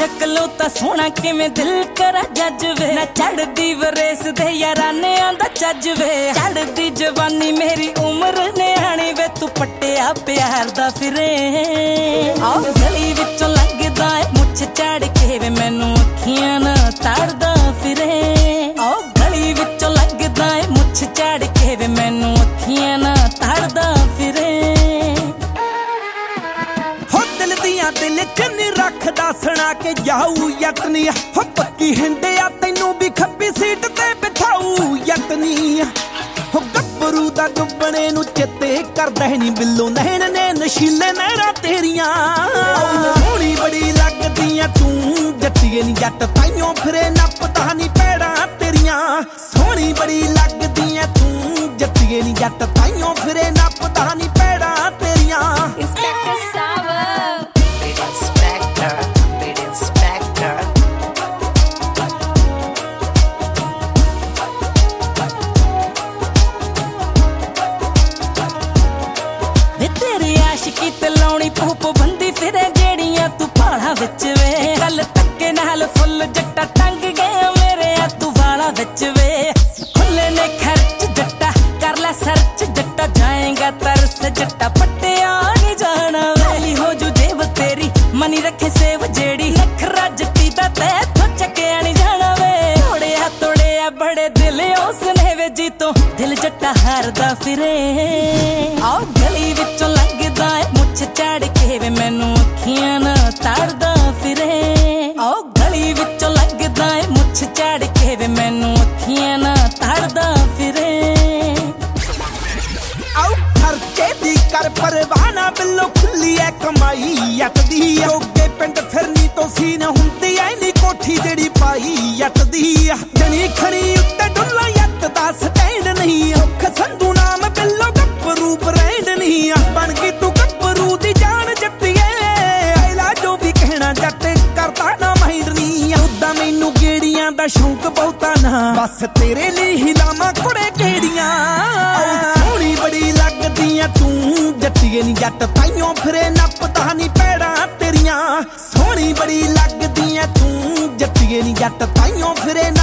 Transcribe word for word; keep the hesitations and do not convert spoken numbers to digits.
शक्लों ता सोना किवें दिल करा जज वे ना चढ़दी वरेस दे याराने आंदा चज वे चढ़दी जवानी मेरी उम्र न्याणी वे तू पट्टिया प्यार दा फिरे आ गली विचों लगदा है मुछ चढ़ के वे मैनू अखियां ना तारदा फिरे आ गली विचों लगदा है मुछ चढ़ के वे मैनू अखियां ना तारदा फिरे दिल चन्नी रखदा सुना के जाऊ यतनी हो पक्की हिंदिया तेनू भी खब्बी सीट ते बिठाऊ यतनी हो गब्बरू दा दुबने नू चेते करदा है नी बिल्लो नैन ने नशीले नैना तेरियां सोहनी बड़ी लगदियां तू जट्टिए नी जट ताइयों फिरे नपदा नी पैड़ा तेरियां सोहनी बड़ी लगदियां तू जट्टिए नी जट ताइयों फिरे नपदा नी पैड़ा तेरियां इंस्पेक्टर साहब पूप बंदी फिरे जेड़ियां तू भाला विच वे गल तक्के नाल फुल जट्टा टंग गया मेरे आ तू वाला विच वे खुले ने खर्च जट्टा कर ले सर्च जट्टा जाएगा तरस जट्टा पट्टिया नहीं जाना वेली हो जू जेब तेरी मनी रखे सेव जेड़ी नखरा जट्टी दा ते तो चक्या नहीं जाना वे तोड़िया तोड़िया बड़े दिल उसने वे जी तो दिल जट्टा हारदा फिरे आ गली विचों लगदा है मुछ चढ़ के वे मैनू अखियां ना तारदा फिरे आ गली विचों लगदा है मुछ चढ़ के वे मैनू अखियां ना तारदा फिरे आओ खर्चे दी कर परवाना बिल्लो खुली है कमाई यत दी ओगे पिंड फिरनी तो सीन हुंदी ऐ नी कोठी जेड़ी पाई यत दी जनी खणी उत्ते डुल्ला यत दा स्टैंड नहीं औख संधू नाम बिल्लो गब्बरू ब्रांड नहीं बन गई तू गब्बरू दी जान जट्टिए आइला जो भी कहना जट करदा ना माइंड नहीं उदा मैनू गेड़ियां दा शौक बहुता ना बस तेरे लिए ही लामा कुड़े गेड़ियां सोहनी बड़ी लगदियां तू जट्टिए नी जट ताइयों फिरे नपदा नी पैड़ा तेरियां सोहनी बड़ी लगदियां तू जट्टिए नी जट ताइयों फिरे